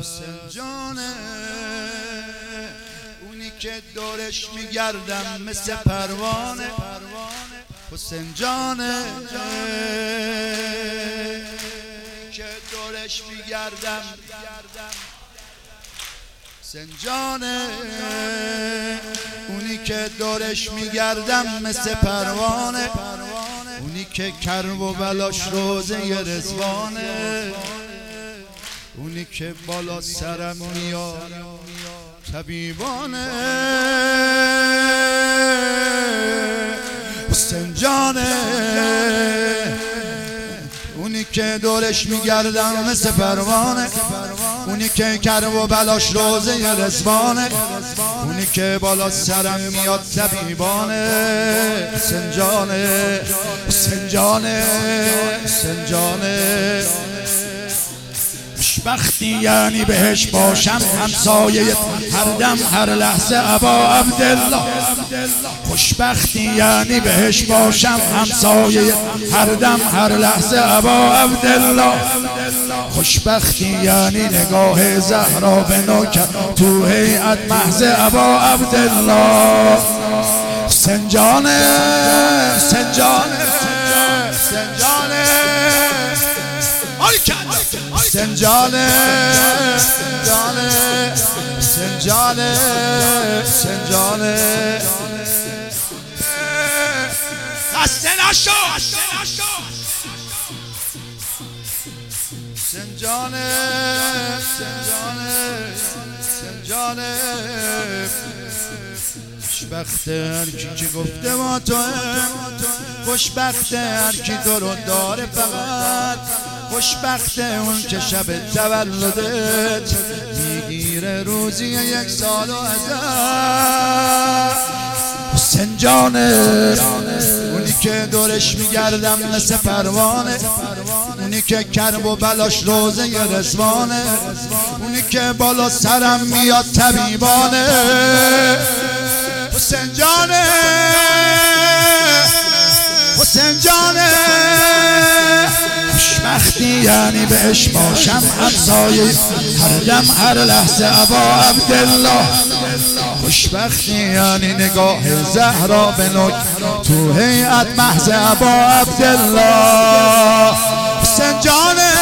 حسین جانه اونی که دورش میگردم مثل پروانه. حسین جانه که دورش میگردم. حسین جانه اونی که دورش میگردم مثل پروانه. اونی که کرب و بلاش روزه رضوانه. اونی که بالا سرم میاد طبیبانه. حسین جانه اونی که دورش میگردم مثل پروانه. اونی که کرب و بلاش روزه رضوانه. اونی که بالا سرم میاد طبیبانه. حسین جانه حسین جانه حسین جانه. خوشبختی یعنی بهش باشم همسایه هر دم هر لحظه ابا عبدالله. خوشبختی یعنی بهش باشم همسایه هر دم هر لحظه ابا عبدالله. خوشبختی یعنی نگاه زهرا به نوکر تو هیئت محض ابا عبدالله. حسین جانه حسین جانه حسین جانه حسین جانه حسین جانه حسین جانه. خسته نشو حسین جانه حسین جانه حسین جانه. خوشبخت هر کی که گفته با تو، خوشبخت هر کی تو رو داره فقط. خوشبخت اون که شب تولدت میگیره روزی 1 سال و ازت. حسین جانه اونی که دورش میگردم مثل پروانه. اونی که کرب و بلاش روزه رضوانه. اونی که بالا سرم میاد طبیبانه. حسین جانه حسین جانه. خوشبختی یعنی بهش باشم همسایه هر دم هر لحظه ابا عبدالله. خوشبختی یعنی نگاه زهرا به نوک تو هیئت محض ابا عبدالله. حسین جانه